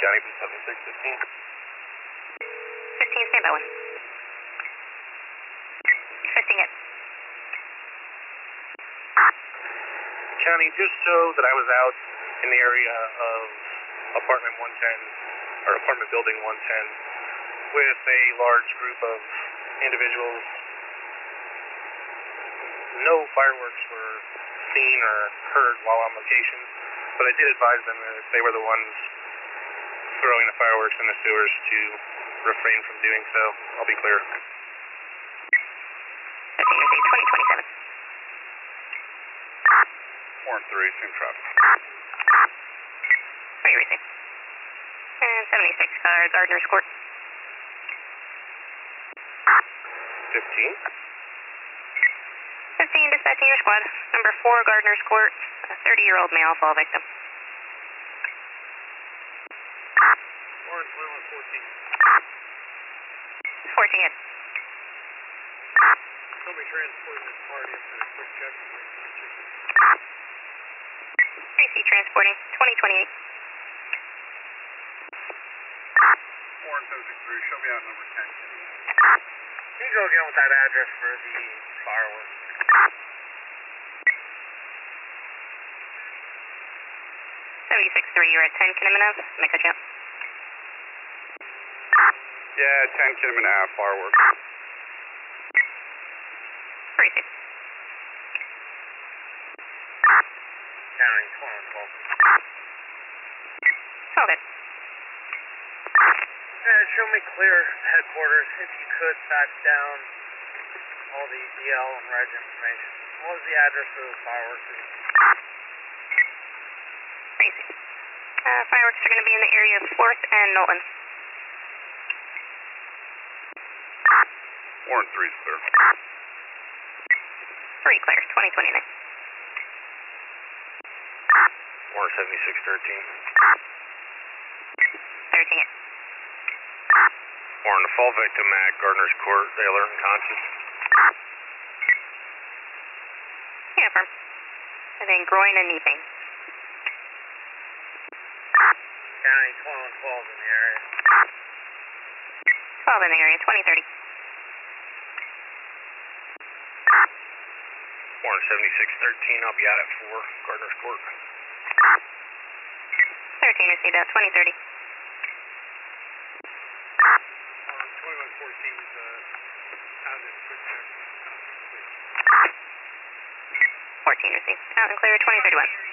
County 7615. 15, stand by 1. 15 it. County, just so that I was out in the area of apartment 110, or apartment building 110, with a large group of individuals. No fireworks were seen or heard while on location, but I did advise them that if they were the ones throwing the fireworks in the sewers to refrain from doing so. I'll be clear. 15, receive 2027. 4 and 3, same traffic. 3, receive. And 76, Gardner's Court. 15. 15, dispatching your squad. Number 4, Gardner's Court. A 30-year-old male fall victim. 4 and 14. 14 it. Somebody transporting this party up to a quick check. 3C transporting, 2028. 4 and 763, show me out number 10. Can you go again with that address for the fireworks? 76-3, you're at 10 Kinnaman Ave. Make a jump. Yeah, 10 Kinnaman Ave, fireworks. 3C. County 12. All good. Show me clear headquarters if you could fax down all the DL and reg information. What was the address for those fireworks? 3C. Fireworks are going to be in the area of 4th and Knowlton. 4 and 3 is clear. 3 clear, 2029. 4 and 7613. 13 it. 4 and the fall victim at Gardner's Court, they alert and conscious. Yeah, firm. And then groin and knee pain. County 12 in the area. 12 in the area, 2030. 4 and 7613, I'll be out at 4, Gardner's Court. 13 received out, 2030. 2114 is out in quick check. 14 received. Out and clear, 2031.